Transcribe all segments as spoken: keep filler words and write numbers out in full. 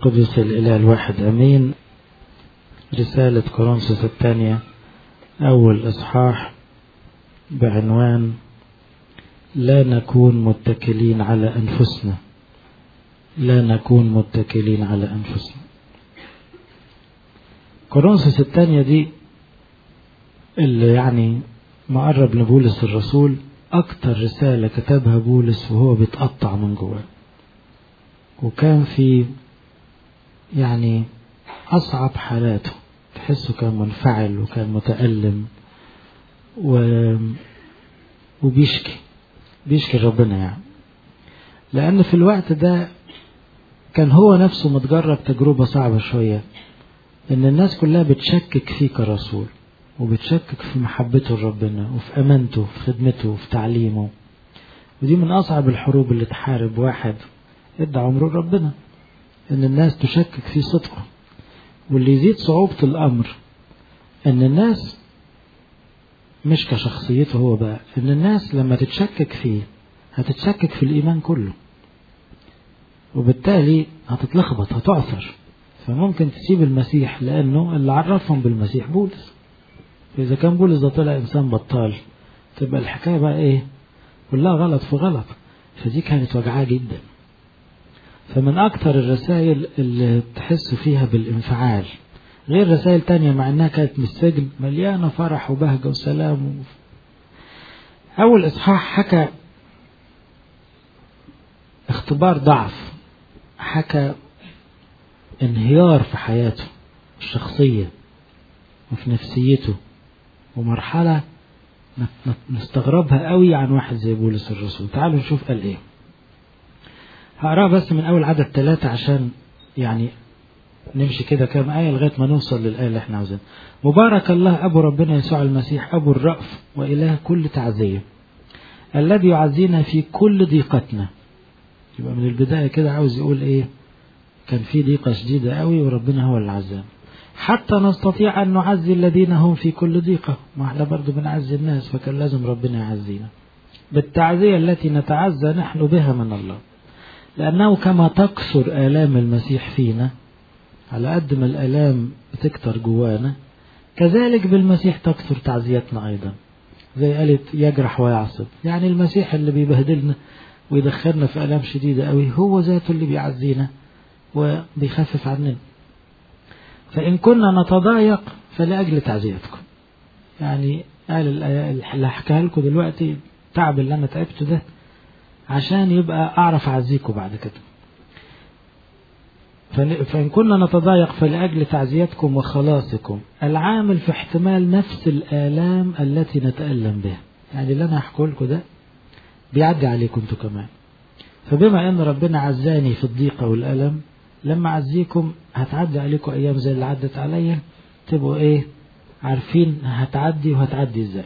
قدس الإله الواحد أمين. رسالة كورنثوس الثانية أول إصحاح بعنوان لا نكون متكلين على أنفسنا. لا نكون متكلين على أنفسنا. كورنثوس الثانية دي اللي يعني مقرب لبولس الرسول، أكتر رسالة كتبها بولس وهو بيتقطع من جواه، وكان في يعني أصعب حالاته، تحسه كان منفعل وكان متألم و... وبيشكي بيشكي ربنا، يعني لأن في الوقت ده كان هو نفسه متجرب تجربة صعبة شوية، إن الناس كلها بتشكك فيه كرسول، وبتشكك في محبته لربنا وفي أمانته في خدمته وفي تعليمه. ودي من أصعب الحروب اللي تحارب واحد ادى عمره ربنا، إن الناس تشكك في صدقه. واللي يزيد صعوبة الأمر إن الناس مش كشخصيته هو بقى، إن الناس لما تتشكك فيه هتتشكك في الإيمان كله، وبالتالي هتتلخبط هتعثر، فممكن تسيب المسيح، لأنه اللي عرفهم بالمسيح بولس. فإذا كان بولس ده طلع إنسان بطال، تبقى الحكاية بقى إيه؟ كلها غلط في غلط. فدي كانت وجعاه جدا. فمن أكثر الرسائل اللي تحس فيها بالانفعال، غير رسائل تانية مع أنها كانت من السجن مليانة فرح وبهجة وسلام. أول إصحاح حكى اختبار ضعف، حكى انهيار في حياته الشخصية وفي نفسيته، ومرحلة نستغربها قوي عن واحد زي بولس الرسول. تعالوا نشوف قال ايه. هقرأ بس من أول عدد ثلاثة عشان يعني نمشي كده كام آية لغاية ما نوصل للآية اللي احنا عاوزينها. مبارك الله أبو ربنا يسوع المسيح، أبو الرأف وإله كل تعزية، الذي يعزينا في كل ضيقتنا. يبقى من البداية كده عاوز يقول ايه؟ كان في ضيقة شديدة قوي وربنا هو اللي عزانا، حتى نستطيع أن نعزي الذين هم في كل ضيقة. ما احنا برضو بنعزي الناس، فكان لازم ربنا يعزينا بالتعزية التي نتعزى نحن بها من الله، لأنه كما تكثر آلام المسيح فينا، على قد ما الآلام بتكتر جوانا، كذلك بالمسيح تكثر تعزيتنا أيضا. زي قالت يجرح ويعصب، يعني المسيح اللي بيبهدلنا ويدخلنا في آلام شديدة قوي هو ذاته اللي بيعزينا وبيخفف عننا. فإن كنا نتضايق فلأجل تعزيتكم. يعني قال اللي هحكيها لكم دلوقتي، التعب اللي أنا تعبته ده عشان يبقى أعرف أعزيكم بعد كده. فإن كنا نتضايق فلأجل تعزيتكم وخلاصكم، العامل في احتمال نفس الآلام التي نتألم بها. يعني اللي أنا هحكي لكم ده بيعدي عليكم انتوا كمان. فبما أن ربنا عزاني في الضيقة والألم، لما عزيكم هتعدي عليكم أيام زي اللي عدت عليا، تبقوا إيه؟ عارفين هتعدي وهتعدي إزاي.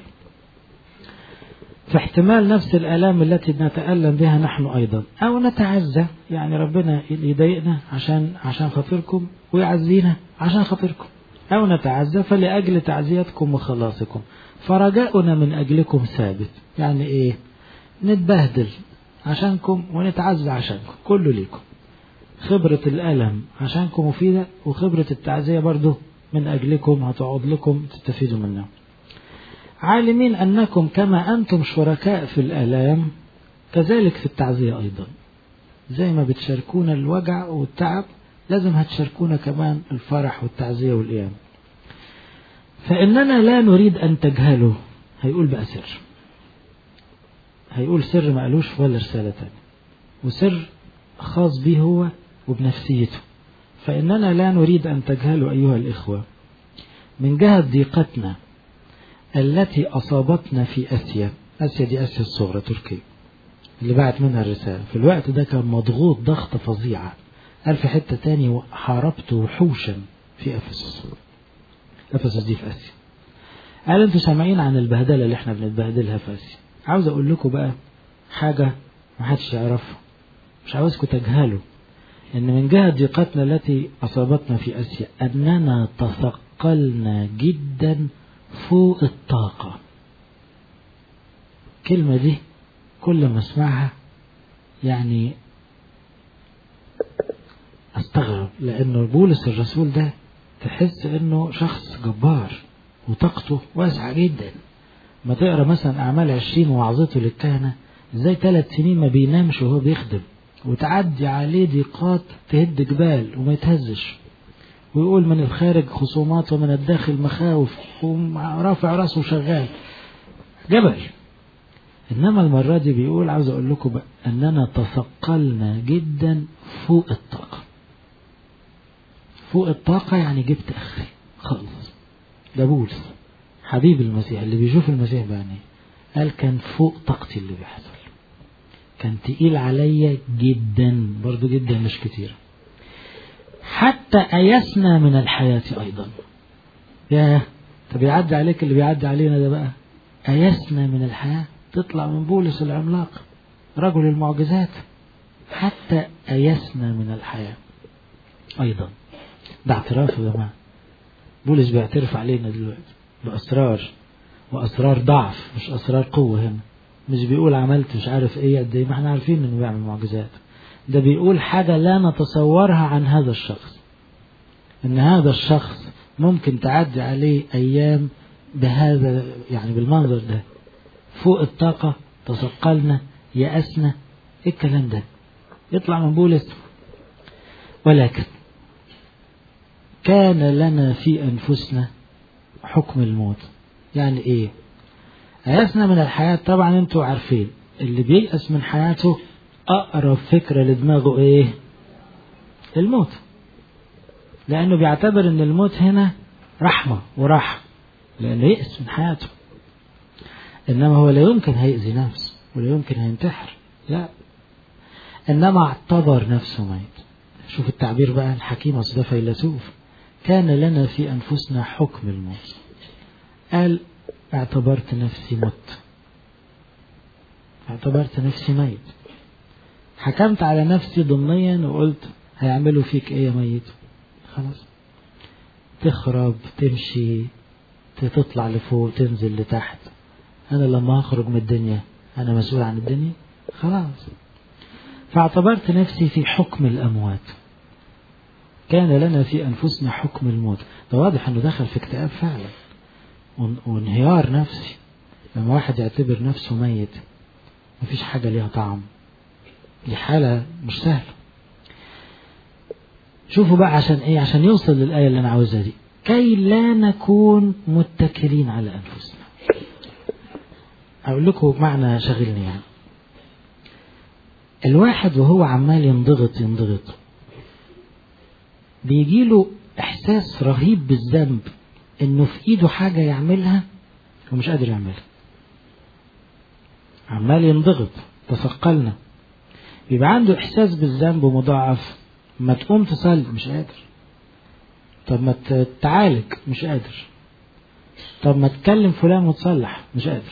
في احتمال نفس الآلام التي نتألم بها نحن أيضا، أو نتعزى، يعني ربنا يضايقنا عشان عشان خاطركم ويعزينا عشان خاطركم، أو نتعزى فلأجل تعزيتكم وخلاصكم، فرجاؤنا من أجلكم ثابت. يعني إيه؟ نتبهدل عشانكم ونتعزى عشانكم، كله ليكم. خبرة الألم عشانكم مفيدة، وخبرة التعزية برضو من أجلكم هتقعد لكم تستفيدوا منها. عالمين أنكم كما أنتم شركاء في الآلام كذلك في التعزية أيضا. زي ما بتشاركونا الوجع والتعب، لازم هتشاركونا كمان الفرح والتعزية والقيام. فإننا لا نريد أن تجهلوا. هيقول بقى سر، هيقول سر ما قالوش ولا رسالة تانية، وسر خاص به هو وبنفسيته. فإننا لا نريد أن تجهلوا أيها الإخوة من جهة ضيقتنا التي أصابتنا في آسيا. آسيا دي آسيا الصغرى، تركيا، اللي بعت منها الرسالة. في الوقت ده كان مضغوط ضغط فظيعة. قال في حتة تاني حاربت وحوشا في أفسس. أفسس دي في آسيا. قال انتوا سامعين عن البهدلة اللي احنا بنتبهدلها في آسيا. عاوز أقول لكم بقى حاجة ما حدش يعرفها، مش عاوزكم تجهلوا، إن من جهة ضيقتنا التي أصابتنا في آسيا أننا تثقلنا جدا فوق الطاقة. كلمة دي كل ما اسمعها يعني استغرب، لأنه بولس الرسول ده تحس انه شخص جبار وطاقته واسعة جدا. ما تقرأ مثلا أعمال عشرين ووعظته للكهنة، ازاي ثلاث سنين ما بينامش وهو بيخدم، وتعدي عليه ضيقات تهد جبال وما يتهزش، ويقول من الخارج خصومات ومن الداخل مخاوف، ورافع راسه شغال جبل. إنما المرة دي بيقول عاوز أقول لكم بقى أننا تثقلنا جدا فوق الطاقة. فوق الطاقة يعني جبت أخري خالص. ده بولس حبيب المسيح اللي بيشوف المسيح بعينيه، قال كان فوق طاقتي اللي بيحصل، كان تقيل عليا جدا، برضو جدا مش كتير، حتى أيسنا من الحياة أيضا. يا طب يعدي عليك اللي بيعدي علينا ده بقى، أيسنا من الحياة. تطلع من بولس العملاق رجل المعجزات، حتى أيسنا من الحياة أيضا. ده اعتراف يا جماعة، بولس بيعترف علينا دلوقتي بأسرار، وأسرار ضعف مش أسرار قوة. هنا مش بيقول عملت مش عارف ايه قد ايه، ما احنا عارفين انه بيعمل معجزات. ده بيقول حاجة لا نتصورها عن هذا الشخص، ان هذا الشخص ممكن تعدي عليه ايام بهذا يعني بالمنظر ده، فوق الطاقة، تثقلنا، يأسنا، ايه الكلام ده يطلع من بولس. ولكن كان لنا في أنفسنا حكم الموت. يعني ايه أيأسنا من الحياة؟ طبعا انتوا عارفين اللي بييأس من حياته أقرب فكرة لدماغه ايه؟ الموت، لأنه بيعتبر ان الموت هنا رحمة وراحة، لأنه يأس من حياته. إنما هو لا يمكن هيأذي نفسه ولا يمكن هينتحر، لا، إنما اعتبر نفسه ميت. شوف التعبير بقى الحكيم، أصل ده فيلسوف. كان لنا في أنفسنا حكم الموت، قال اعتبرت نفسي مت، اعتبرت نفسي ميت، حكمت على نفسي ضمنيا وقلت هيعملوا فيك ايه يا ميت، خلاص تخرب، تمشي، تطلع لفوق، تنزل لتحت، انا لما اخرج من الدنيا انا مسؤول عن الدنيا، خلاص. فاعتبرت نفسي في حكم الاموات. كان لنا في انفسنا حكم الموت. ده واضح انه دخل في اكتئاب فعلا وانهيار نفسي. لما واحد يعتبر نفسه ميت مفيش حاجة ليها طعم، دي حالة مش سهلة. شوفوا بقى عشان ايه، عشان يوصل للآية اللي انا عاوزها دي، كي لا نكون متكلين على انفسنا. اقول لكم معنى شغلني. يعني الواحد وهو عمال ينضغط ينضغط بيجيله احساس رهيب بالذنب، انه في ايده حاجة يعملها ومش قادر يعملها، عمال ينضغط، تثقلنا، بيبقى عنده احساس بالذنب مضاعف. ما تقوم تصلي مش قادر، طب ما تتعالج مش قادر، طب ما تكلم فلان وتصلح مش قادر.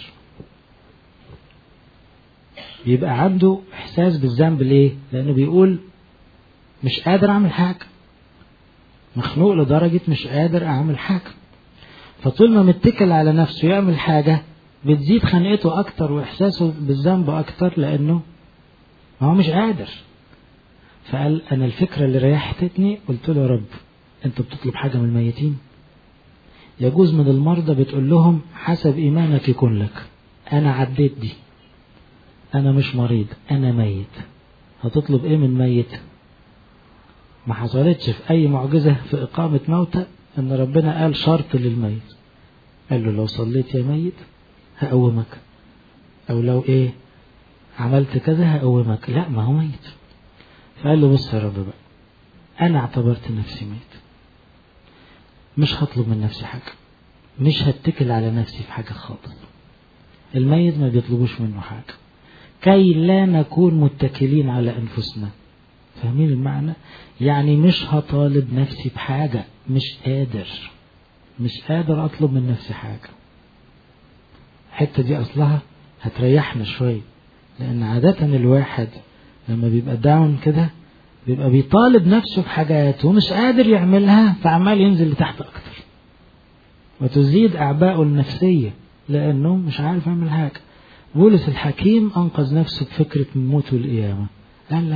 بيبقى عنده احساس بالذنب. ليه؟ لانه بيقول مش قادر اعمل حاجة، مخنوق لدرجة مش قادر اعمل حاجة. فطول ما متكل على نفسه يعمل حاجة بتزيد خنقته اكتر واحساسه بالذنب اكتر، لانه ما هو مش قادر. فقال انا الفكرة اللي ريحتني، قلت له يا رب انت بتطلب حاجة من الميتين؟ يجوز من المرضى بتقول لهم حسب ايمانك يكون لك، انا عديت دي، انا مش مريض، انا ميت، هتطلب ايه من ميت؟ ما حصلتش في اي معجزة في اقامة موتى ان ربنا قال شرط للميت، قال له لو صليت يا ميت هقومك، او لو ايه عملت كذا هقومك. لا، ما هو ميت. فقال له بص يا رب بقى، انا اعتبرت نفسي ميت، مش هطلب من نفسي حاجة، مش هتكل على نفسي في حاجة خالص. الميت ما بيطلبوش منه حاجة. كي لا نكون متكلين على انفسنا. فاهمين المعنى؟ يعني مش هطالب نفسي بحاجة، مش قادر مش قادر اطلب من نفسي حاجة. الحتة دي اصلها هتريحنا شوية، لان عادة الواحد لما بيبقى داون كده بيبقى بيطالب نفسه بحاجات ومش قادر يعملها، فعمال ينزل لتحت اكتر وتزيد اعباءه النفسية لانه مش عارف يعمل حاجة. بولس الحكيم انقذ نفسه بفكرة الموت والقيامة، قال لا لا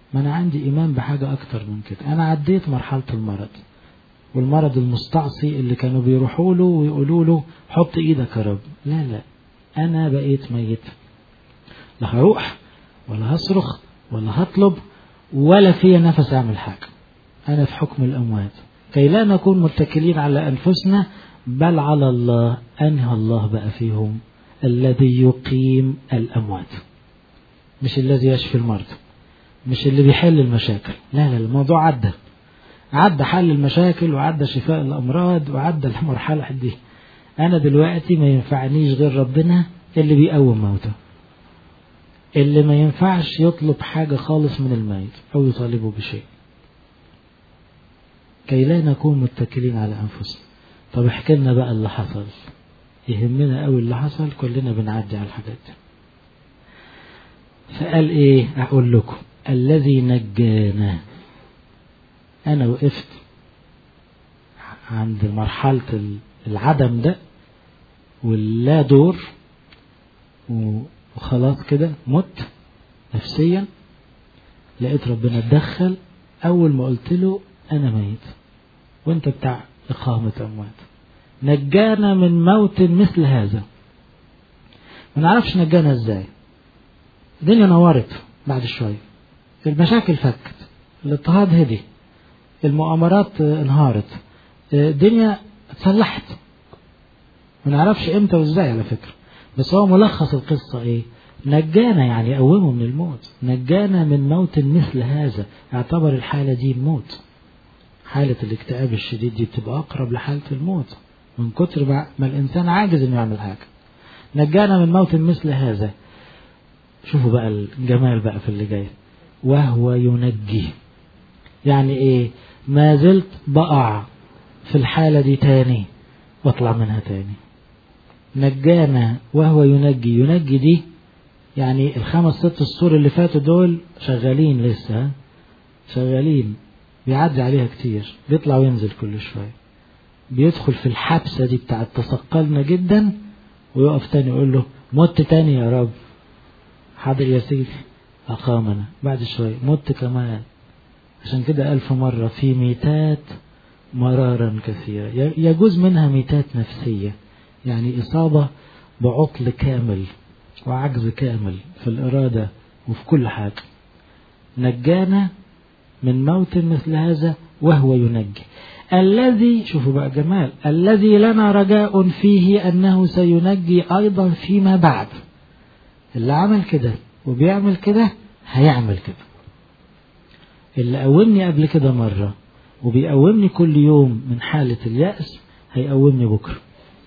ما أنا عندي إيمان بحاجة أكتر من كده. أنا عديت مرحلة المرض، والمرض المستعصي اللي كانوا بيروحوا له ويقولوا له حط إيدك يا رب. لا لا، أنا بقيت ميت، لا هروح ولا هصرخ ولا هطلب ولا في نفس أعمل حاجة. أنا في حكم الأموات، كي لا نكون متكلين على أنفسنا بل على الله. أنهى الله بقى فيهم الذي يقيم الأموات، مش الذي يشفي المرضى، مش اللي بيحل المشاكل. لا لا، الموضوع عدى عدى حل المشاكل وعدى شفاء الأمراض وعدى المرحلة دي. أنا دلوقتي ما ينفعنيش غير ربنا اللي بيقوم موته، اللي ما ينفعش يطلب حاجة خالص من الميت أو يطالبه بشيء، كي لا نكون متكلين على أنفسنا. طب احكي لنا بقى اللي حصل، يهمنا قوي اللي حصل، كلنا بنعدي على الحاجات دي. فقال ايه؟ اقول لكم الذي نجانا. انا وقفت عند مرحلة العدم ده واللا دور وخلاص كده مت نفسيا، لقيت ربنا اتدخل اول ما قلت له انا ميت وانت بتاع اقامة اموات. نجانا من موت مثل هذا. ما نعرفش نجانا ازاي. الدنيا نورت بعد شوية، المشاكل فكت، الاضطهاد هدي، المؤامرات انهارت، الدنيا اتصلحت. ما نعرفش امتى وازاي على فكرة، بس هو ملخص القصة ايه؟ نجانا يعني قومه من الموت، نجانا من موت مثل هذا. اعتبر الحالة دي الموت. حالة الاكتئاب الشديد دي بتبقى اقرب لحالة الموت من كتر ما الانسان عاجز انه يعمل حاجة. نجانا من موت مثل هذا. شوفوا بقى الجمال بقى في اللي جاي، وهو ينجي. يعني ايه؟ ما زلت بقع في الحالة دي تاني واطلع منها تاني. نجانا وهو ينجي. ينجي دي يعني الخمس ست السور اللي فاتوا دول شغالين لسه، شغالين، بيعدي عليها كتير، بيطلع وينزل كل شوية، بيدخل في الحبسة دي بتاعت تثقلنا جدا ويقف تاني يقول له مت تاني يا رب، حاضر يا سيدي أقامنا. بعد شوية مت كمان. عشان كده ألف مرة في ميتات مرارا كثيرة، يجوز منها ميتات نفسية، يعني إصابة بعطل كامل وعجز كامل في الإرادة وفي كل حاجة. نجانا من موت مثل هذا وهو ينجي. الذي، شوفوا بقى جمال، الذي لنا رجاء فيه أنه سينجي أيضا فيما بعد. اللي عمل كده وبيعمل كده هيعمل كده. اللي قومني قبل كده مرة وبيقومني كل يوم من حالة اليأس هيقومني بكرة.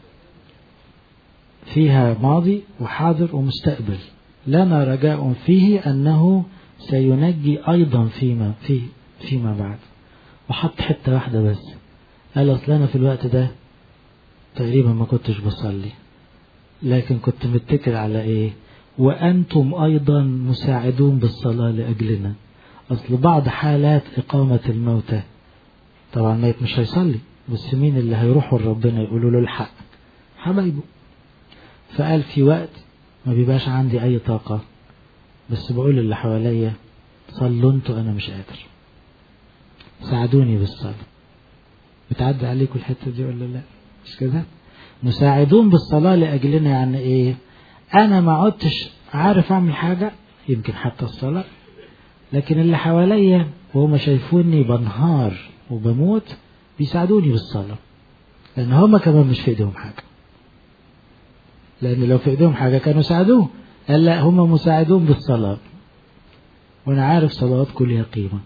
فيها ماضي وحاضر ومستقبل. لنا رجاء فيه أنه سينجي أيضا فيما فيه فيما بعد. وحط حتة واحدة بس، قال أصل أنا في الوقت ده تقريبا ما كنتش بصلي، لكن كنت متكل على إيه؟ وأنتم أيضا مساعدون بالصلاة لأجلنا. أصل بعض حالات إقامة الموتى طبعا ميت مش هيصلي، بس مين اللي هيروحوا لربنا يقولوا له الحق؟ حبايبه. فقال في وقت ما بيبقاش عندي أي طاقة، بس بقول اللي حواليا صلوا انتوا، أنا مش قادر، ساعدوني بالصلاة. بتعدي عليكم الحتة دي ولا لا؟ مش كده؟ مساعدون بالصلاة لأجلنا يعني إيه؟ أنا ما عدتش عارف أعمل حاجة، يمكن حتى الصلاة، لكن اللي حواليا وهم شايفوني بنهار وبموت بيساعدوني بالصلاة، لأن هم كمان مش في إيديهم حاجة. لأن لو في إيديهم حاجة كانوا ساعدوه. قال لا، هم مساعدون بالصلاة، وأنا عارف صلواتكم ليها قيمة.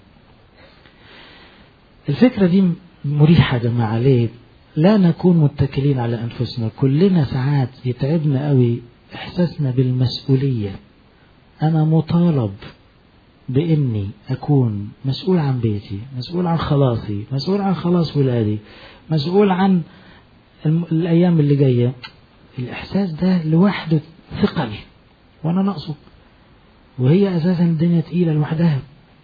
الفكرة دي مريحة جماعة. ليه؟ لا نكون متكلين على أنفسنا. كلنا ساعات يتعبنا قوي إحساسنا بالمسؤولية. أنا مطالب بإني أكون مسؤول عن بيتي، مسؤول عن خلاصي، مسؤول عن خلاص ولادي، مسؤول عن الأيام اللي جاية. الإحساس ده لوحده ثقل وأنا ناقصه، وهي أساسا الدنيا تقيلة لوحدها،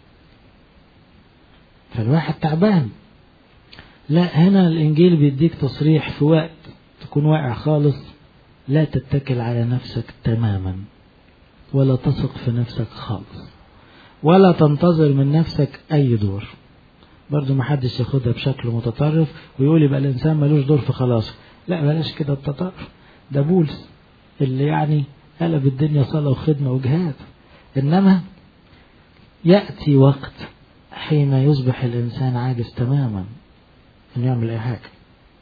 فالواحد تعبان. لا، هنا الإنجيل بيديك تصريح في وقت تكون واقع خالص، لا تتكل على نفسك تماما ولا تثق في نفسك خالص، ولا تنتظر من نفسك أي دور. برضو ما حدش ياخدها بشكل متطرف ويقول يبقى الإنسان ملوش دور في خلاصه. لا بلاش كده التطرف، ده بولس اللي يعني قلب الدنيا صلاة وخدمة وجهاد. إنما يأتي وقت حين يصبح الإنسان عاجز تماما أن يعمل أي حاجة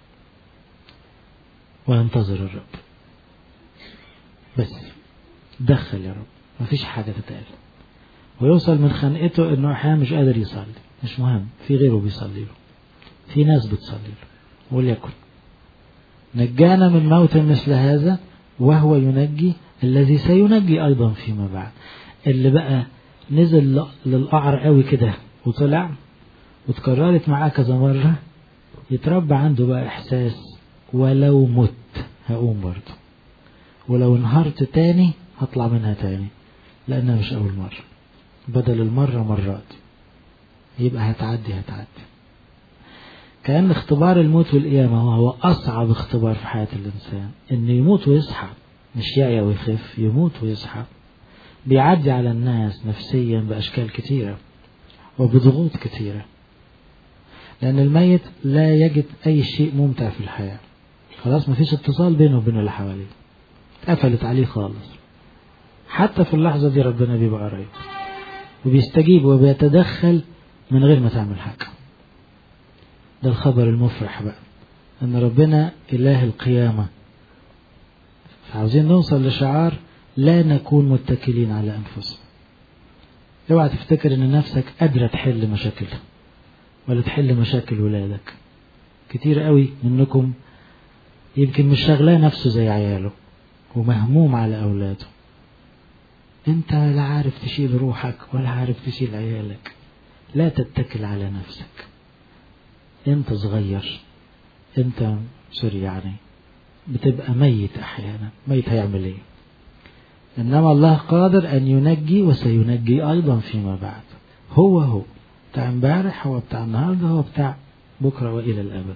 وينتظر الرب بس. دخل يا رب، مفيش حاجة تتقال. ويوصل من خنقته إنه أحيانا مش قادر يصلي، مش مهم، في غيره بيصلي له، في ناس بتصلي له. وليكن نجانا من موت مثل هذا وهو ينجي الذي سينجي أيضا فيما بعد. اللي بقى نزل للقعر قوي كده وطلع وتكررت معاه كذا مرة، يتربى عنده بقى إحساس ولو مت هقوم برضه، ولو انهارت تاني هطلع منها تاني، لأنها مش أول مرة، بدل المرة مرات، يبقى هتعدي هتعدي. كأن اختبار الموت والقيامة هو أصعب اختبار في حياة الإنسان، إنه يموت ويصحى، مش يعيا ويخف، يموت ويصحى. بيعدي على الناس نفسيا بأشكال كتيرة وبضغوط كتيرة، لأن الميت لا يجد أي شيء ممتع في الحياة، خلاص مفيش اتصال بينه وبين اللي حواليه، قفلت عليه خالص. حتى في اللحظة دي ربنا بيبقى قريب وبيستجيب وبيتدخل من غير ما تعمل حاجة. ده الخبر المفرح بقى، ان ربنا اله القيامة. فعاوزين نوصل لشعار لا نكون متكلين على انفسنا. اوعى تفتكر ان نفسك قادرة تحل مشاكلها ولا تحل مشاكل ولادك. كتير قوي منكم يمكن مش شغلاه نفسه زي عياله ومهموم على اولاده. انت لا عارف تشيل روحك ولا عارف تشيل عيالك. لا تتكل على نفسك، انت صغير، انت سوري يعني بتبقى ميت احيانا. ميت هيعمل ايه؟ انما الله قادر ان ينجي وسينجي ايضا فيما بعد. هو هو بتاع امبارح، هو بتاع النهارده، هو بتاع بكره والى الابد.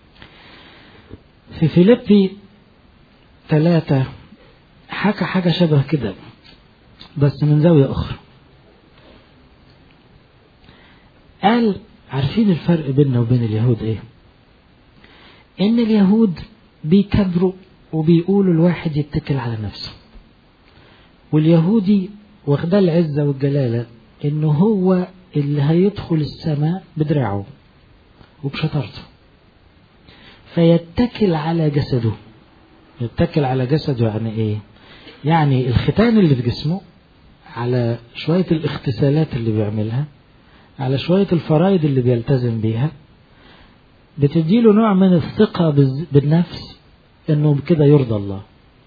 في فيليبي ثلاثة حكى حاجة شبه كده بس من زاوية اخرى. قال عارفين الفرق بيننا وبين اليهود ايه؟ ان اليهود بيكبروا وبيقولوا الواحد يتكل على نفسه، واليهودي واخده العزة والجلالة انه هو اللي هيدخل السماء بدراعه وبشطارته، فيتكل على جسده. يتكل على جسده يعني ايه؟ يعني الختان اللي في جسمه، على شوية الاغتسالات اللي بيعملها، على شوية الفرائض اللي بيلتزم بيها، بتديله نوع من الثقة بالنفس انه كده يرضى الله.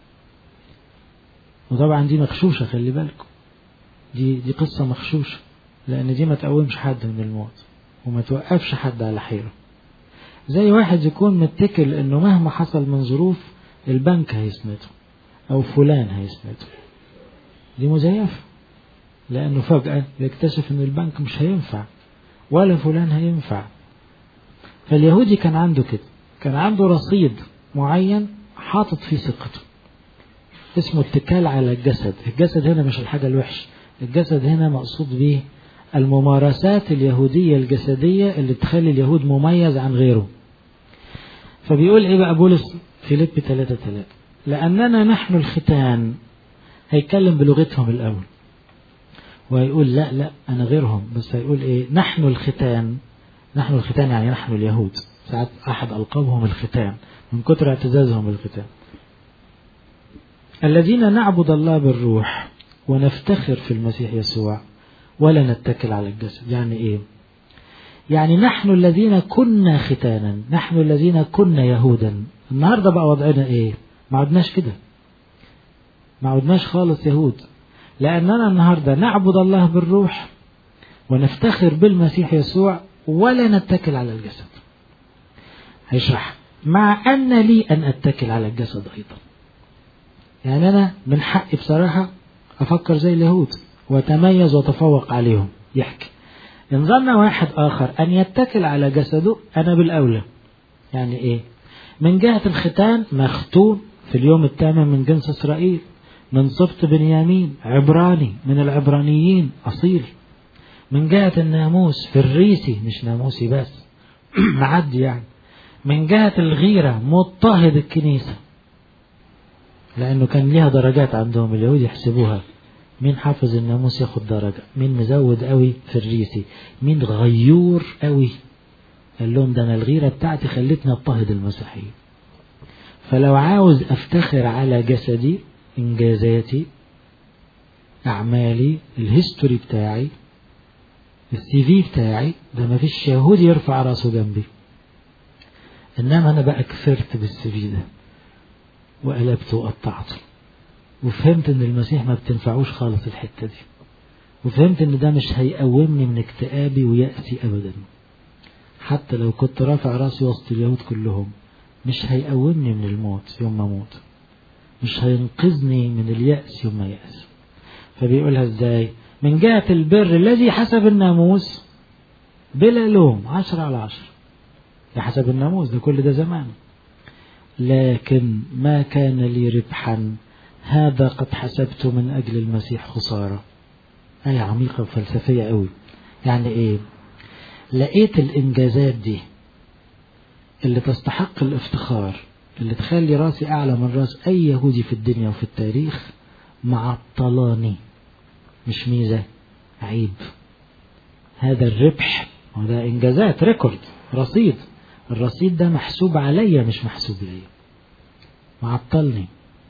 وطبعا دي مخشوشة، خلي بالكم، دي دي قصة مخشوشة، لان دي ما تقومش حد من الموت وما توقفش حد على حيره. زي واحد يكون متكل انه مهما حصل من ظروف البنك هيسنده او فلان هيسنده. دي مزيفة، لانه فجأة يكتشف ان البنك مش هينفع ولا فلان هينفع. فاليهودي كان عنده كده، كان عنده رصيد معين حاطط فيه ثقته، اسمه اتكال على الجسد. الجسد هنا مش الحاجة الوحش، الجسد هنا مقصود به الممارسات اليهودية الجسدية اللي تخلي اليهود مميز عن غيره. فبيقول ايه بقى بولس في فيليبي ثلاثة ثلاثة؟ لأننا نحن الختان. هيتكلم بلغتهم الأول وهيقول لا لا أنا غيرهم، بس هيقول ايه؟ نحن الختان. نحن الختان يعني نحن اليهود، ساعات أحد ألقابهم الختان من كتر اعتزازهم بالختان. الذين نعبد الله بالروح ونفتخر في المسيح يسوع ولا نتكل على الجسد. يعني ايه؟ يعني نحن الذين كنا ختانا، نحن الذين كنا يهودا، النهاردة بقى وضعنا ايه؟ ما عدناش كده، ما عدناش خالص يهود، لأننا النهاردة نعبد الله بالروح ونفتخر بالمسيح يسوع ولا نتكل على الجسد. هيشرح مع أن لي أن أتكل على الجسد أيضا. يعني أنا من حقي بصراحة أفكر زي اليهود وتميز وتفوق عليهم. يحكي إن ظن واحد آخر أن يتكل على جسده أنا بالأولى. يعني إيه؟ من جهة الختان مختون في اليوم الثامن من جنس إسرائيل، من سبط بنيامين، عبراني من العبرانيين أصيل، من جهة الناموس فريسي، مش ناموسي بس معدي يعني. من جهة الغيرة مضطهد الكنيسة، لأنه كان ليها درجات عندهم اليهود يحسبوها، مين حافظ الناموس ياخد درجة، مين مزود قوي فريسي، مين غيور قوي. قال لهم ده أنا الغيرة بتاعتي خلتني اضطهد المسيحيين. فلو عاوز افتخر على جسدي، انجازاتي، اعمالي، الهيستوري بتاعي، السي في بتاعي، ده ما فيش يهودي يرفع راسه جنبي. انما انا بقى كفرت بالسي في ده وقلبته وقطعته، وفهمت ان المسيح ما بتنفعوش خالص الحتة دي، وفهمت ان ده مش هيقومني من اكتئابي ويأسي ابدا. حتى لو كنت رافع راسي وسط اليهود كلهم، مش هيقومني من الموت يوم ما موت، مش هينقذني من اليأس يوم ما يأس. فبيقولها ازاي؟ من جهة البر الذي حسب الناموس بلا لوم، عشرة على عشرة، ده حسب الناموس، ده كل ده زمان. لكن ما كان لي ربحا هذا قد حسبت من أجل المسيح خسارة. آية عميقة وفلسفية قوي. يعني ايه؟ لقيت الإنجازات دي اللي تستحق الافتخار، اللي تخلي راسي أعلى من راس أي يهودي في الدنيا وفي التاريخ، معطلاني، مش ميزة، عيب. هذا الربح وده إنجازات، ريكورد، رصيد. الرصيد ده محسوب عليا مش محسوب ليا، معطلني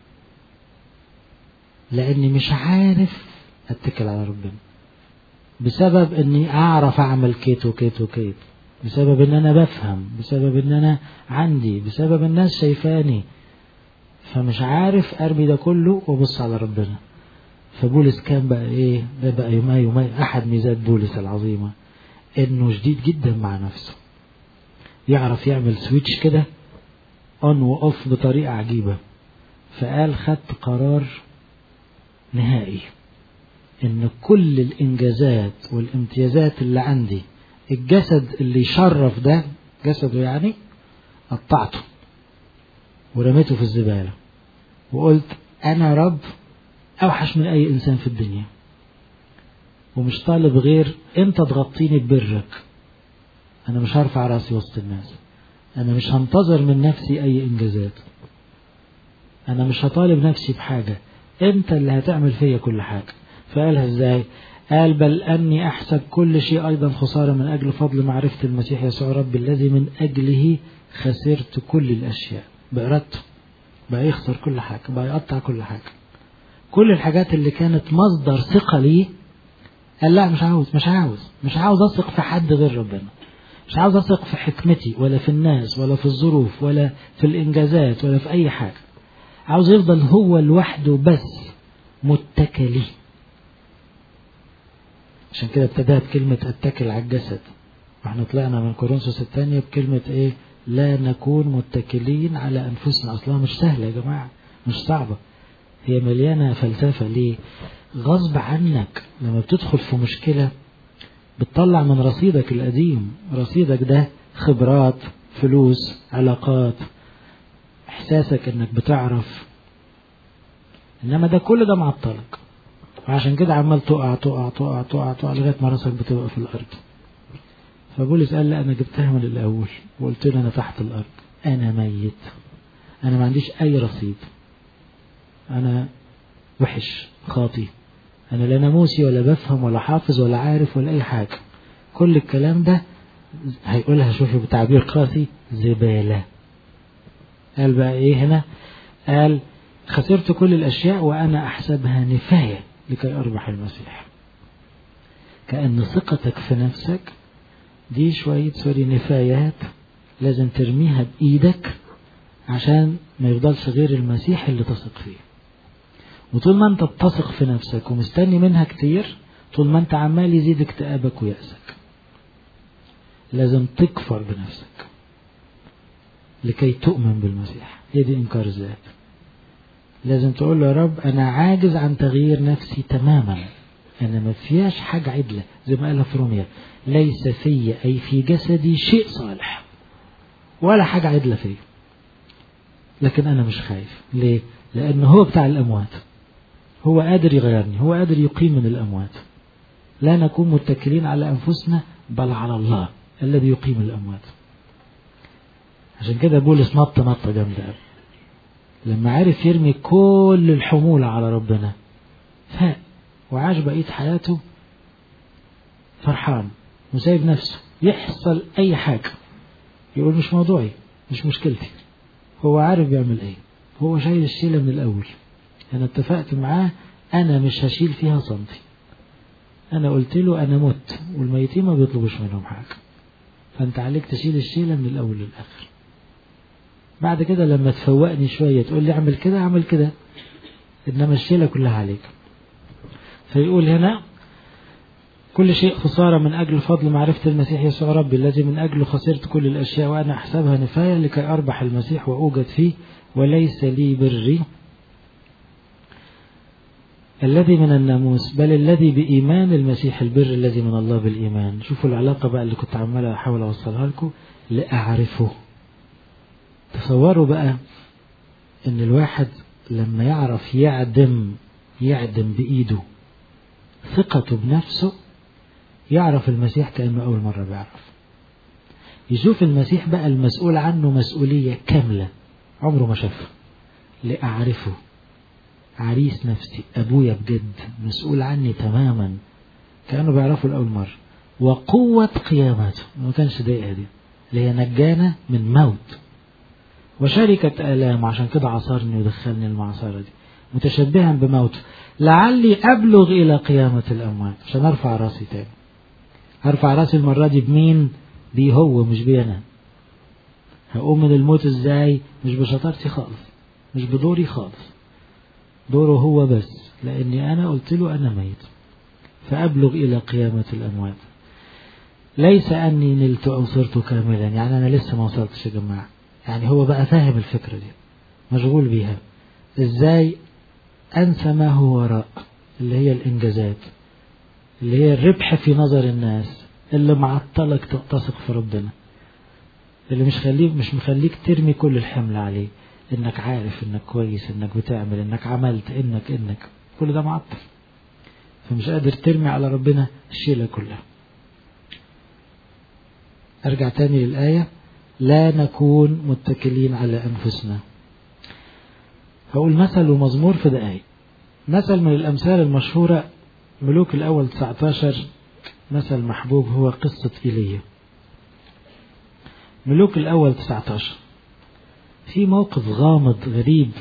لأني مش عارف أتكل على ربنا، بسبب أني أعرف أعمل كيت وكيت وكيت، بسبب أن أنا بفهم، بسبب أن أنا عندي، بسبب الناس شايفاني، فمش عارف أرمي ده كله وبص على ربنا. فبولس كان بقى إيه؟ ده بقى يومي يومي أحد ميزات بولس العظيمة، إنه شديد جدا مع نفسه، يعرف يعمل سويتش كده أون وأوف بطريقة عجيبة. فقال خدت قرار نهائي إن كل الإنجازات والامتيازات اللي عندي، الجسد اللي يشرف ده جسده يعني، قطعته ورميته في الزبالة، وقلت أنا رب أوحش من أي إنسان في الدنيا، ومش طالب غير أنت تغطيني ببرك. أنا مش هرفع راسي وسط الناس، أنا مش هنتظر من نفسي أي إنجازات، أنا مش هطالب نفسي بحاجة، أنت اللي هتعمل فيا كل حاجة. فقالها إزاي؟ قال بل أني أحسب كل شيء أيضا خسارة من أجل فضل معرفة المسيح يسوع ربي الذي من أجله خسرت كل الأشياء. بإرادته بقى يخسر كل حاجة، بقى يقطع كل حاجة، كل الحاجات اللي كانت مصدر ثقة ليه. قال لا مش عاوز مش عاوز مش عاوز أثق في حد غير ربنا، مش عاوز أثق في حكمتي ولا في الناس ولا في الظروف ولا في الإنجازات ولا في أي حاجة. عاوز يفضل هو لوحده بس متكلي. عشان كده ابتدأ بكلمة اتكل على الجسد، واحنا طلعنا من كورنثوس الثانية بكلمة ايه؟ لا نكون متكلين على أنفسنا. أصلها مش سهلة يا جماعة، مش صعبة، هي مليانة فلسفة. ليه؟ غصب عنك لما بتدخل في مشكلة بتطلع من رصيدك القديم، رصيدك ده خبرات، فلوس، علاقات، احساسك انك بتعرف، انما ده كل ده معطلك. وعشان كده عمال تقع تقع تقع تقع تقع لغاية ما راسك بتبقى في الارض. فبولس قال لا انا جبتها من الاول وقلت له انا تحت الارض، انا ميت، انا ما عنديش اي رصيد، انا وحش خاطي، انا لا ناموسي ولا بفهم ولا حافظ ولا عارف ولا اي حاجة. كل الكلام ده هيقولها شوفي بتعبير قاسي زبالة. قال بقى ايه هنا؟ قال خسرت كل الاشياء وانا احسبها نفاية لكي اربح المسيح. كأن ثقتك في نفسك دي شوية سوري نفايات لازم ترميها بإيدك عشان ما يفضلش غير المسيح اللي تثق فيه. وطول ما انت بتثق في نفسك ومستني منها كتير، طول ما انت عمال يزيد اكتئابك ويأسك. لازم تكفر بنفسك لكي تؤمن بالمسيح. هي دي انكار الذات. لازم تقول له يا رب انا عاجز عن تغيير نفسي تماما، انا ما فيهاش حاجة عدلة، زي ما قالها في روميا ليس في اي في جسدي شيء صالح ولا حاجة عدلة فيه. لكن انا مش خايف. ليه؟ لانه هو بتاع الاموات، هو قادر يغيرني، هو قادر يقيم من الاموات. لا نكون متكلين على أنفسنا بل على الله الذي يقيم الأموات. عشان كده بولس نط نطة جامدة لما عرف يرمي كل الحمولة على ربنا، فاق وعاش بقية حياته فرحان وسايب نفسه يحصل أي حاجة يقول مش موضوعي، مش مشكلتي. هو عارف بيعمل ايه، هو شايل الشيلة من الأول. أنا اتفقت معاه أنا مش هشيل فيها صمتي، أنا قلت له أنا مت والميتين ما بيطلبوش منهم حاجة، فأنت عليك تشيل الشيلة من الأول للآخر. بعد كده لما تفوقني شوية تقول لي اعمل كده اعمل كده، إنما الشيلة كلها عليك. فيقول هنا كل شيء خسارة من أجل فضل معرفة المسيح يسوع ربي الذي من أجله خسرت كل الأشياء وأنا أحسبها نفاية لكي أربح المسيح وأوجد فيه وليس لي بري الذي من الناموس بل الذي بإيمان المسيح البر الذي من الله بالإيمان. شوفوا العلاقة بقى اللي كنت عمال أحاول أوصلها لكم، لأعرفه. تصوروا بقى إن الواحد لما يعرف يعدم يعدم بإيده ثقته بنفسه، يعرف المسيح كأنه أول مرة بيعرف. يشوف المسيح بقى المسؤول عنه مسؤولية كاملة عمره ما شافها. لأعرفه، عريس نفسي، أبويا بجد مسؤول عني تماما، كأنه بيعرفه لأول مرة. وقوة قيامته، ما كانش ضايقها دي اللي هي نجانا من موت وشركة آلام، عشان كده عصرني ودخلني المعصرة دي متشبها بموته لعلي أبلغ إلى قيامة الأموات. عشان أرفع راسي تاني، هرفع راسي المرة دي بمين؟ بيه هو مش بي أنا. هقوم من الموت إزاي؟ مش بشطارتي خالص، مش بدوري خالص، دوره هو بس، لأني أنا قلت له أنا ميت. فأبلغ إلى قيامة الأموات ليس أني نلت أو صرت كاملا. يعني أنا لسه ما وصلتش يا جماعة. يعني هو بقى فاهم الفكرة دي، مشغول بيها إزاي أنسى ما هو وراء، اللي هي الإنجازات، اللي هي الربح في نظر الناس، اللي معطلك تثق في ربنا، اللي مش خليك مش مخليك ترمي كل الحمل عليه. إنك عارف إنك كويس، إنك بتعمل، إنك عملت، إنك إنك كل ده معطل، فمش قادر ترمي على ربنا الشيلة كلها. أرجع تاني للآية، لا نكون متكلين على أنفسنا. هقول مثل ومزمور في دقائق. مثل من الأمثال المشهورة ملوك الأول تسعة عشر، مثل محبوب هو قصة إيليا. ملوك الأول تسعة عشر في موقف غامض غريب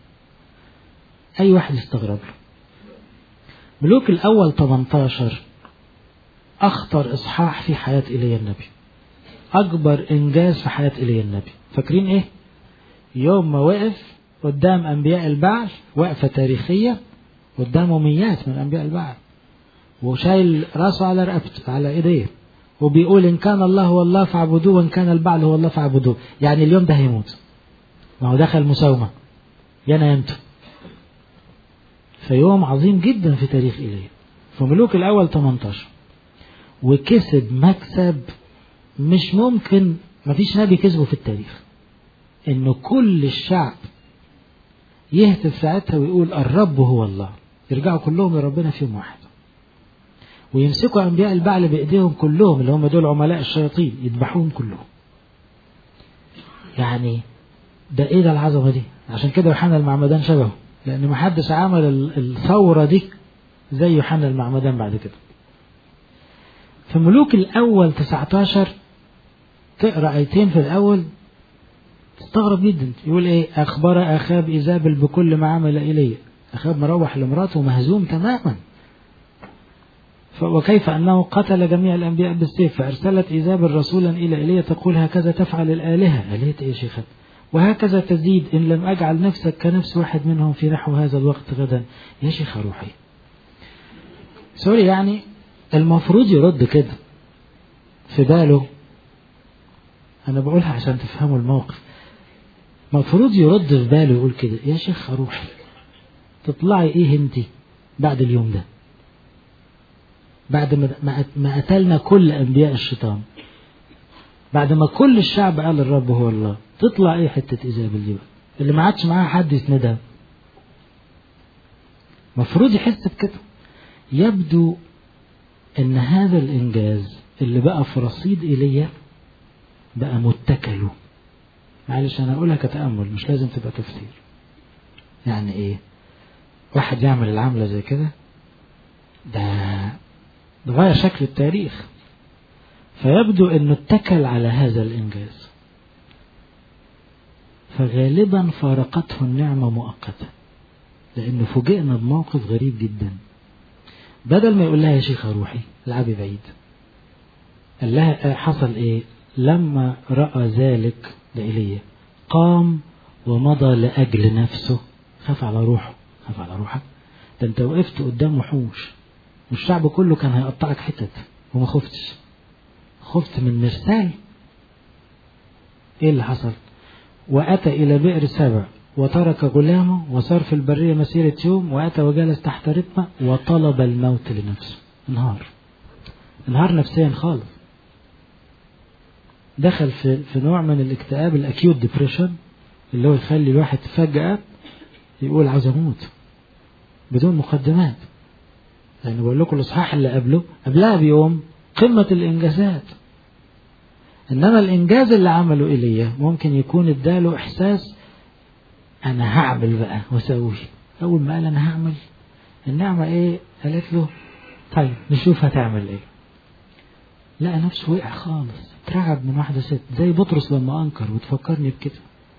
أي واحد يستغرب له. ملوك الأول ثمانية عشر أخطر إصحاح في حياة إيليا النبي، أكبر إنجاز في حياة إيليا النبي. فاكرين إيه؟ يوم ما وقف قدام أنبياء البعل وقفة تاريخية، قدامه ميات من أنبياء البعل وشايل راسه على رقبته على إيديه وبيقول إن كان الله هو الله فاعبدوه وإن كان البعل هو الله فاعبدوه. يعني اليوم ده هيموت، ما هو دخل مساومة يانا يمتو. فيوم عظيم جدا في تاريخ إيليا. فملوك الأول ثمانية عشر وكسب مكسب مش ممكن، ما فيش نبي كسبه في التاريخ، إنه كل الشعب يهتف ساعتها ويقول الرب هو الله، يرجعوا كلهم لربنا في يوم واحد، ويمسكوا أنبياء البعل بإيديهم كلهم اللي هم دول عملاء الشياطين يذبحوهم كلهم. يعني ده إيه ده العظمة دي؟ عشان كده يوحنا المعمدان شبهه، لأن ما حدش عمل الثورة دي زي يوحنا المعمدان بعد كده. في ملوك الأول تسعة عشر تقرأ آيتين في الأول تستغرب جدا. يقول إيه؟ أخبر أخاب إيزابل بكل ما عمل إليه. أخاب مروح لمراته مهزوم تماما، وكيف أنه قتل جميع الأنبياء بالسيف، فأرسلت إيزابل رسولا إلى إيليا تقول هكذا تفعل الآلهة. آلهة إيه شيخت؟ وهكذا تزيد إن لم أجعل نفسك كنفس واحد منهم في نحو هذا الوقت غدا. يا شيخ روحي سوري، يعني المفروض يرد كده في باله. أنا بقولها عشان تفهموا الموقف. مفروض يرد في باله يقول كده يا شيخ روحي تطلعي إيه انتي بعد اليوم ده، بعد ما قتلنا كل أنبياء الشيطان، بعد ما كل الشعب قال الرب هو الله، تطلع إيه حتة إيزابل دي بقى اللي ما عادش معاها حد يسندها؟ مفروض يحس بكده. يبدو ان هذا الانجاز اللي بقى في رصيد ايليا بقى متكله. معلش انا اقولها كتأمل مش لازم تبقى تفسير. يعني ايه واحد يعمل العملة زي كده؟ ده بغير شكل التاريخ. فيبدو انه اتكل على هذا الانجاز، فغالبا فارقته النعمة مؤقتا، لانه فوجئنا بموقف غريب جدا. بدل ما يقول لها يا شيخة روحي العبي بعيد، قال لها حصل ايه؟ لما رأى ذلك لإيليا قام ومضى لأجل نفسه. خاف على روحه. خاف على روحك؟ ده انت وقفت قدام وحوش والشعب كله كان هيقطعك حتت وما خفتش. خفت من مرسال. ايه اللي حصل؟ وأتى إلى بئر سبع وترك غلامه وصار في البرية مسيرة يوم، وأتى وجلس تحت رتمة وطلب الموت لنفسه. انهار انهار نفسيا خالص. دخل في, في نوع من الاكتئاب، الاكيوت ديبريشن، اللي هو يخلي الواحد فجأة يقول عاوز اموت بدون مقدمات. لأن يعني بقول لكم الإصحاح اللي قبله قبلها بيوم قمة الإنجازات. إنما الإنجاز اللي عمله إيليا ممكن يكون اداله إحساس أنا هعمل بقى وسوي. أول ما قال أنا هعمل، النعمة إيه؟ قالت له طيب نشوف هتعمل إيه. لقى نفسه وقع خالص، ترعب من واحدة ست زي بطرس لما أنكر، وتفكرني بكده.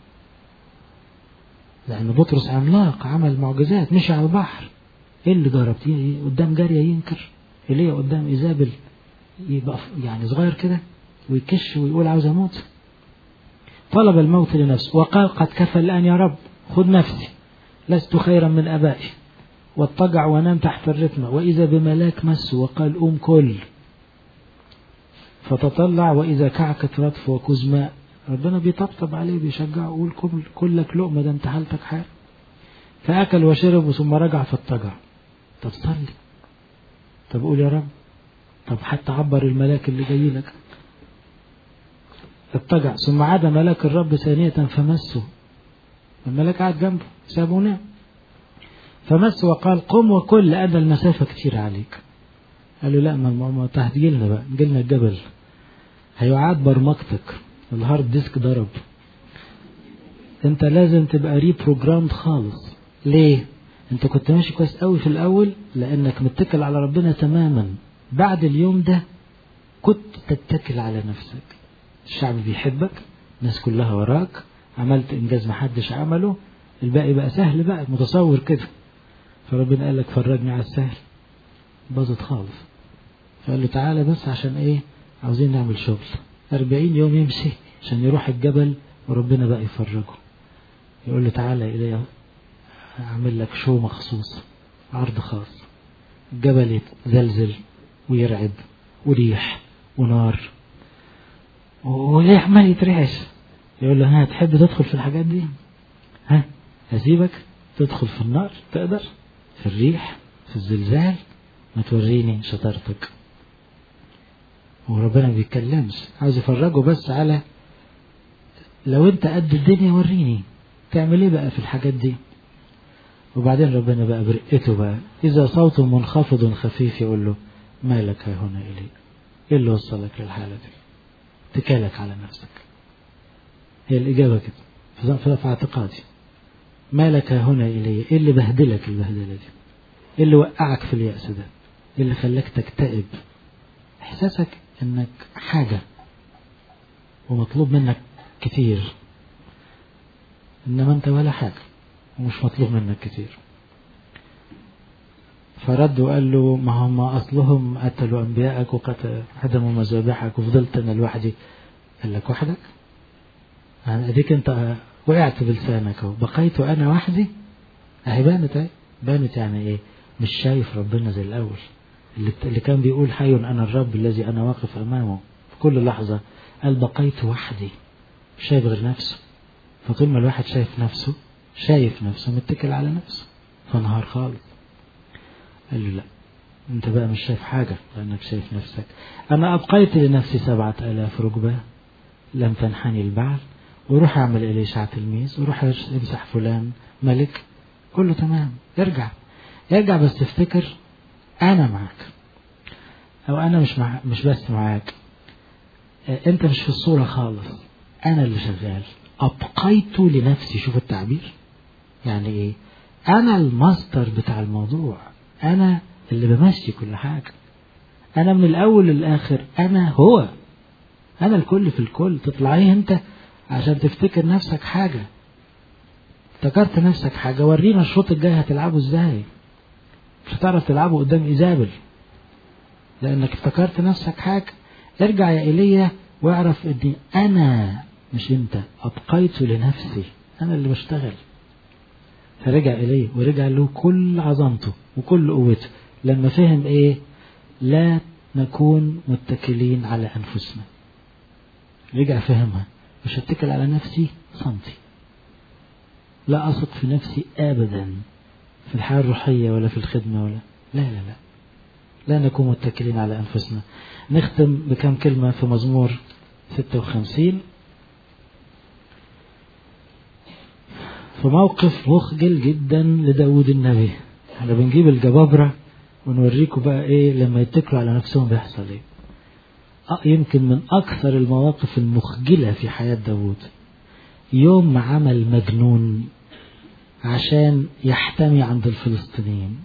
لأن بطرس عملاق عمل معجزات، مشي على البحر. إيه اللي جربتيه قدام جارية ينكر؟ إيليا قدام إيزابل يبقى يعني صغير كده ويكش ويقول عاوز أموت. طلب الموت لنفسه وقال قد كفى الآن يا رب، خذ نفسي، لست خيرا من أبائي. واضطجع ونام تحت الرتمة، وإذا بملاك مسه وقال قوم كل. فتطلع وإذا كعكة رطف وكوز ماء. ربنا بيطبطب عليه بيشجعه، يقول كلك لقمة ده انت حالتك حال. فأكل وشرب ثم رجع فاضطجع. طب صلي، طب قول يا رب، طب حتى عبر الملاك اللي جاي لك. اضطجع ثم عاد ملاك الرب ثانية فمسه. الملاك قاعد جنبه سابه نام. فمسه وقال قم وكل لأن المسافة كتير عليك. قال له لا، ما تهديلنا بقى، نجيلنا الجبل هيعاد برمجتك، الهارد ديسك ضرب، انت لازم تبقى ري بروجرامد خالص. ليه؟ انت كنت ماشي كويس قوي في الاول لانك متكل على ربنا تماما. بعد اليوم ده كنت تتكل على نفسك، الشعب بيحبك، الناس كلها وراك، عملت انجاز محدش عمله، الباقي بقى سهل بقى، متصور كده. فربنا قال لك فرجني على السهل، باظت خالص. فقال له تعالى بس عشان ايه؟ عاوزين نعمل شغل. أربعين يوم يمشي عشان يروح الجبل، وربنا بقى يفرجه. يقول له تعالى إليه أعمل لك شو مخصوص، عرض خاص. الجبل يتزلزل ويرعب وريح ونار وليه عمال يترعش. يقول له ها تحب تدخل في الحاجات دي؟ ها هسيبك تدخل في النار؟ تقدر؟ في الريح، في الزلزال؟ ما توريني شطارتك. وربنا ما بيتكلمش، عاوز يفرجه بس على لو انت قد الدنيا وريني تعمل ايه بقى في الحاجات دي. وبعدين ربنا بقى برقته بقى، اذا صوت منخفض خفيف يقول له مالك ها هنا الي؟ ايه اللي وصلك للحالة دي؟ اتكالك على نفسك. هي الاجابة كده في اعتقادي. مالك ها هنا الي؟ ايه اللي بهدلك البهدلة دي؟ ايه اللي وقعك في اليأس ده؟ ايه اللي خلاك تكتئب؟ احساسك انك حاجة ومطلوب منك كتير، انما انت ولا حاجة ومش مطلوب منك كتير. فرد وقال له ما هم اصلهم قتلوا انبياءك وهدموا مذابحك وفضلت انا لوحدي. قال لك وحدك؟ يعني اديك انت وقعت بلسانك وبقيت انا وحدي. اهي بانت اهي بانت يعني ايه؟ مش شايف ربنا زي الاول اللي كان بيقول حي انا الرب الذي انا واقف امامه في كل لحظة. قال بقيت وحدي، مش شايف غير نفسه. فطول ما الواحد شايف نفسه شايف نفسه متكل على نفسه فانهار خالص. قال له لا، انت بقى مش شايف حاجة لانك شايف نفسك. انا ابقيت لنفسي سبعة الاف ركبة لم تنحني البعل، وروح اعمل إليشع تلميذ، وروح امسح فلان ملك، كله تمام. ارجع ارجع بس تفتكر انا معك. أو أنا مش مع مش بس معاك، أنت مش في الصورة خالص، أنا اللي شغال. أبقيت لنفسي، شوف التعبير يعني إيه، أنا الماستر بتاع الموضوع، أنا اللي بمشي كل حاجة، أنا من الأول للآخر، أنا هو، أنا الكل في الكل. تطلعيه أنت عشان تفتكر نفسك حاجة، افتكرت نفسك حاجة، ورينا الشوط الجاي هتلعبه إزاي. مش هتعرف تلعبه قدام إيزابل لأنك افتكرت نفسك حاجة. ارجع يا إيليا واعرف إني أنا مش أنت، أبقيت لنفسي، أنا اللي بشتغل. فرجع إليه ورجع له كل عظمته وكل قوته لما فهم إيه، لا نكون متكلين على أنفسنا. رجع فهمها، مش هتكل على نفسي صمتي، لا أثق في نفسي أبدا في الحياة الروحية ولا في الخدمة ولا لا لا لا لا نكون متكلين على أنفسنا. نختم بكم كلمة في مزمور ستة وخمسين، في موقف مخجل جدا لداود النبي. احنا بنجيب الجبابرة ونوريكم بقى ايه لما يتكلوا على نفسهم بيحصل ايه. اه يمكن من اكثر المواقف المخجلة في حياة داود يوم ما عمل مجنون عشان يحتمي عند الفلسطينيين.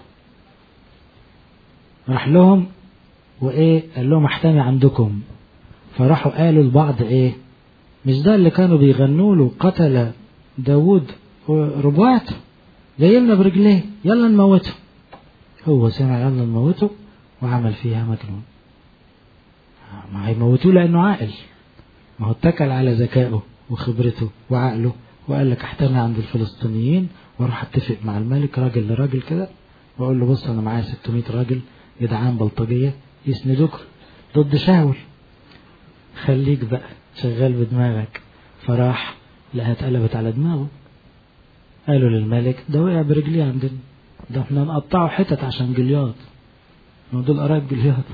راح لهم وايه قال لهم احتمي عندكم، فراحوا قالوا لبعض ايه، مش ده اللي كانوا بيغنوا له قتل داود رباعته، جاي لنا برجليه يلا نموته. هو سمع يلا نموته وعمل فيها مجنون. ما هيموتوه لانه عاقل، ما هو اتكل على ذكائه وخبرته وعقله وقال لك احتمي عند الفلسطينيين واروح اتفق مع الملك راجل لراجل كده واقول له بص انا معايا ستمائة راجل جدعان بلطجيه يسندوك ضد شاول، خليك بقى شغال بدماغك. فراح لقى اتقلبت على دماغه. قالوا للملك ده وقع برجليه عندنا، ده احنا نقطعه حتت عشان جلياط، ما دول قرايب جلياط.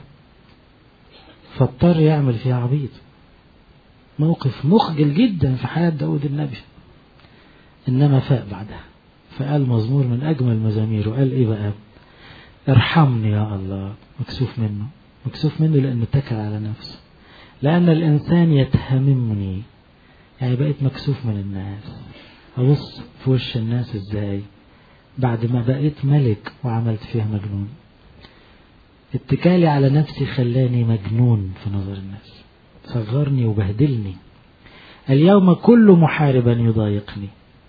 فاضطر يعمل فيها عبيط. موقف مخجل جدا في حياة داود النبي. انما فاق بعدها فقال مزمور من اجمل مزاميره، قال ايه بقى، ارحمني يا الله. مكسوف منه، مكسوف منه لانه اتكل على نفسه، لان الانسان يتهممني، يعني بقيت مكسوف من الناس. أبص في وش الناس إزاي بعد ما بقيت ملك وعملت فيها مجنون. اتكالي على نفسي خلاني مجنون في نظر الناس، صغرني وبهدلني. اليوم كل محاربا يضايقني،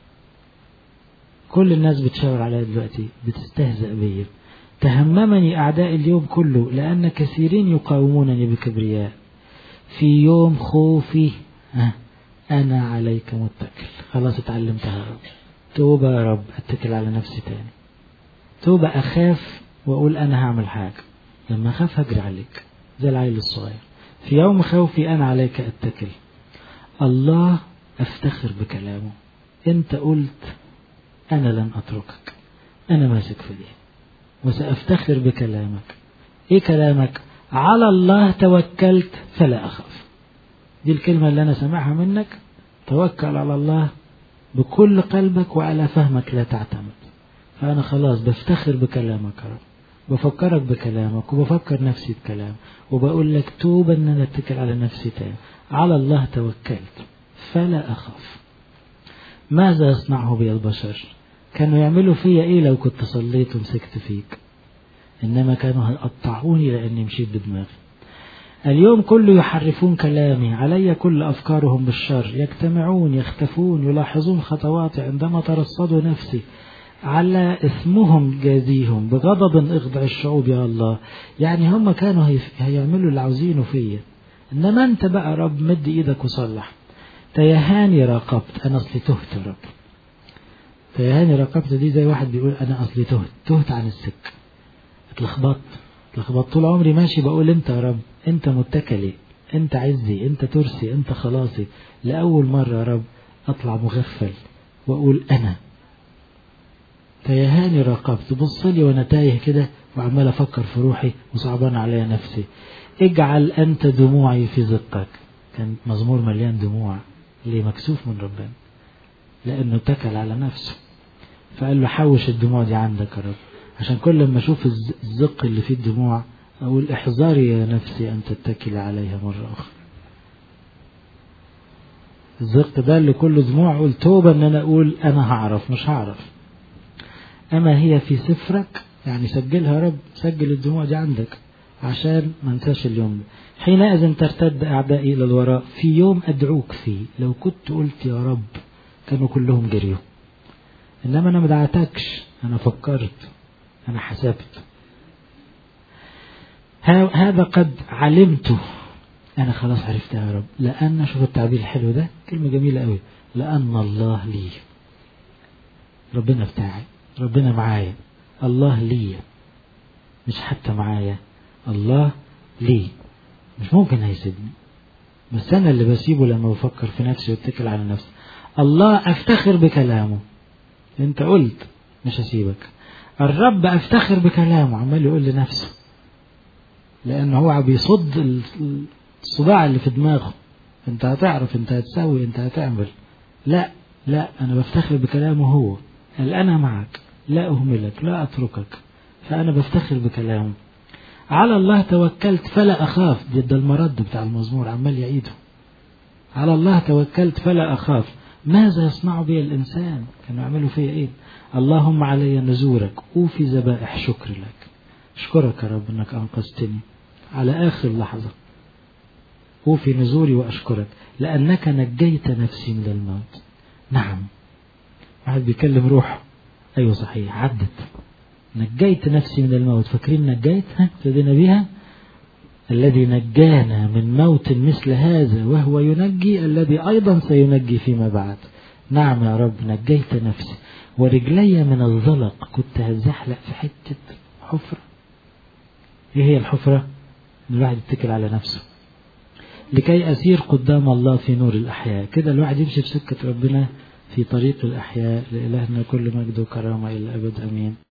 كل الناس بتشاور عليا دلوقتي بتستهزأ بي. تهممني أعداء اليوم كله لأن كثيرين يقاومونني بكبرياء. في يوم خوفي ها أنا عليك متكل. خلاص اتعلمتها يا رب. توبة يا رب أتكل على نفسي تاني. توبة أخاف وأقول أنا هعمل حاجة، لما أخاف هجري عليك زي العيل الصغير. في يوم خوفي أنا عليك أتكل. الله أفتخر بكلامه. أنت قلت أنا لن أتركك، أنا ماسك في دي وسأفتخر بكلامك. إيه كلامك؟ على الله توكلت فلا أخاف. دي الكلمة اللي أنا سمعها منك، توكل على الله بكل قلبك وعلى فهمك لا تعتمد. فأنا خلاص بفتخر بكلامك يا رب، بفكرك بكلامك وبفكر نفسي بكلام، وبقول لك توبة أن أنا أتكل على نفسي تاني. على الله توكلت فلا أخاف. ماذا يصنعه بي البشر؟ كانوا يعملوا فيا إيه لو كنت صليت ومسكت فيك؟ إنما كانوا هيقطعوني لأني مشيت بدماغي. اليوم كله يحرفون كلامي، علي كل أفكارهم بالشر، يجتمعون يختفون يلاحظون خطواتي، عندما ترصدوا نفسي على اسمهم جازيهم، بغضب اخضع الشعوب يا الله. يعني هم كانوا هيعملوا اللي عاوزينه فيا، إنما أنت بقى رب مد إيدك وصلح. تيهاني راقبت، أنا أصلي تهت يا رب. تيهاني راقبت دي زي واحد بيقول أنا أصلي تهت، تهت عن السك، اتلخبطت اتلخبطت طول عمري ماشي بقول أنت يا رب، أنت متكلي، أنت عزي، أنت ترسي، أنت خلاصي. لأول مرة يا رب أطلع مغفل وأقول أنا. تيهاني راقبت، بصلي وأنا تايه كده وعمال أفكر في روحي وصعبان عليا نفسي. اجعل أنت دموعي في زقك. كان مزمور مليان دموع، ليه؟ مكسوف من ربنا لأنه اتكل على نفسه. فقال له حوش الدموع دي عندك يا رب، عشان كل لما أشوف الزق اللي فيه الدموع أقول احذري يا نفسي أن تتكل عليها مرة أخرى. الزق ده اللي كله دموع، أقول توبة أن أنا أقول أنا هعرف مش هعرف. أما هي في سفرك، يعني سجلها يا رب، سجل الدموع دي عندك عشان ما انساش اليوم ده. حينئذ ترتد أعدائي إلى الوراء في يوم أدعوك فيه. لو كنت قلت يا رب كانوا كلهم جريوا، إنما أنا مدعتكش، أنا فكرت، أنا حسبت. هذا قد علمته، أنا خلاص عرفتها يا رب، لأن شوف التعبير الحلو ده، كلمة جميلة قوي، لأن الله لي. ربنا بتاعي، ربنا معايا، الله لي، مش حتى معايا، الله لي. مش ممكن هيسيبني، بس أنا اللي بسيبه لما بفكر في نفسي واتكل على نفسي. الله أفتخر بكلامه، أنت قلت مش هسيبك. الرب أفتخر بكلامه، عمال يقول لنفسه، لأنه هو بيصد الصداع اللي في دماغه، أنت هتعرف، أنت هتسوي، أنت هتعمل. لا لا، أنا بفتخر بكلامه هو، قال أنا معك لا أهملك لا أتركك، فأنا بفتخر بكلامه. على الله توكلت فلا أخاف، ده المرد بتاع المزمور عمال يعيده. على الله توكلت فلا أخاف، ماذا يصنع بي الإنسان؟ كانوا يعملوا فيا إيه؟ اللهم علي نزورك، أوفي ذبائح شكر لك. أشكرك يا رب أنك أنقذتني على آخر لحظة، أوفي نزوري وأشكرك لأنك نجيت نفسي من الموت. نعم، واحد بيكلم روح، أيوة صحيح، عدت، نجيت نفسي من الموت. فاكرين نجيتها ابتدينا بيها؟ الذي نجانا من موت مثل هذا وهو ينجي الذي أيضا سينجي فيما بعد. نعم يا رب، نجيت نفسي ورجلي من الزلق. كنت هزحلق في حتة حفرة. ايه هي الحفرة؟ ان الواحد يتكل على نفسه لكي أسير قدام الله في نور الأحياء. كده الواحد يمشي في سكة ربنا في طريق الأحياء. لإلهنا كل مجد وكرامة إلى الأبد، أمين.